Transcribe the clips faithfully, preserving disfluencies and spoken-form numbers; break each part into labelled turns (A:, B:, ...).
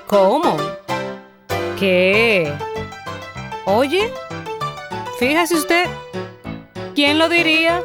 A: ¿Cómo? ¿Qué? Oye, fíjese usted, ¿quién lo diría?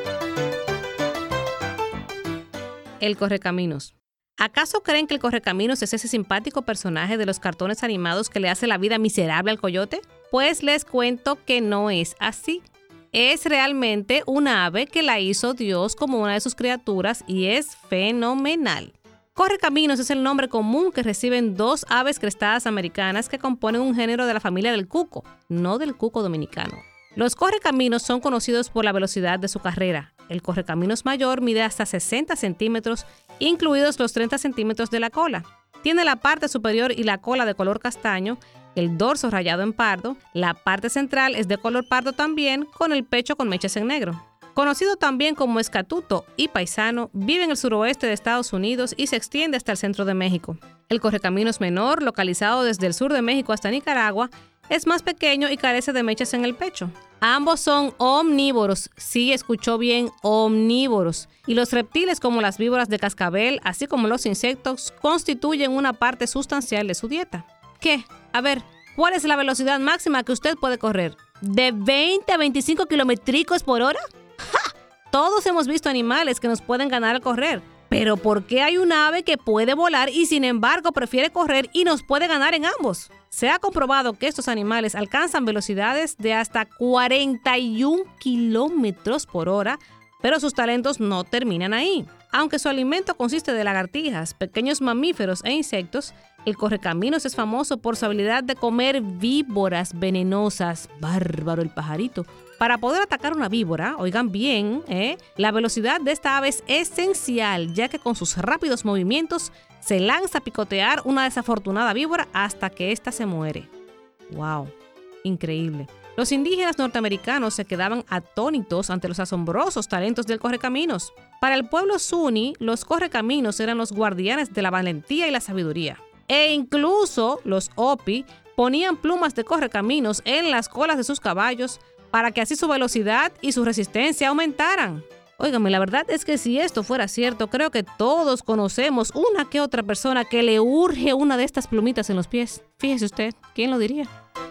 A: El Correcaminos. ¿Acaso creen que el Correcaminos es ese simpático personaje de los cartones animados que le hace la vida miserable al coyote? Pues les cuento que no es así. Es realmente una ave que la hizo Dios como una de sus criaturas y es fenomenal. Correcaminos es el nombre común que reciben dos aves crestadas americanas que componen un género de la familia del cuco, no del cuco dominicano. Los correcaminos son conocidos por la velocidad de su carrera. El correcaminos mayor mide hasta sesenta centímetros, incluidos los treinta centímetros de la cola. Tiene la parte superior y la cola de color castaño, el dorso rayado en pardo, la parte central es de color pardo también, con el pecho con mechas en negro. Conocido también como escatuto y paisano, vive en el suroeste de Estados Unidos y se extiende hasta el centro de México. El correcaminos menor, localizado desde el sur de México hasta Nicaragua, es más pequeño y carece de mechas en el pecho. Ambos son omnívoros, sí escuchó bien, omnívoros. Y los reptiles como las víboras de cascabel, así como los insectos, constituyen una parte sustancial de su dieta. ¿Qué? A ver, ¿cuál es la velocidad máxima que usted puede correr? ¿De veinte a veinticinco kilométricos por hora? ¡Ja! Todos hemos visto animales que nos pueden ganar al correr. Pero ¿por qué hay un ave que puede volar y sin embargo prefiere correr y nos puede ganar en ambos? Se ha comprobado que estos animales alcanzan velocidades de hasta cuarenta y un kilómetros por hora, pero sus talentos no terminan ahí. Aunque su alimento consiste de lagartijas, pequeños mamíferos e insectos, el correcaminos es famoso por su habilidad de comer víboras venenosas. Bárbaro el pajarito. Para poder atacar una víbora, oigan bien, ¿eh? la velocidad de esta ave es esencial, ya que con sus rápidos movimientos se lanza a picotear una desafortunada víbora hasta que ésta se muere. ¡Wow! Increíble. Los indígenas norteamericanos se quedaban atónitos ante los asombrosos talentos del correcaminos. Para el pueblo Zuni, los correcaminos eran los guardianes de la valentía y la sabiduría. E incluso los Hopi ponían plumas de correcaminos en las colas de sus caballos para que así su velocidad y su resistencia aumentaran. Óigame, la verdad es que si esto fuera cierto, creo que todos conocemos una que otra persona que le urge una de estas plumitas en los pies. Fíjese usted, ¿quién lo diría?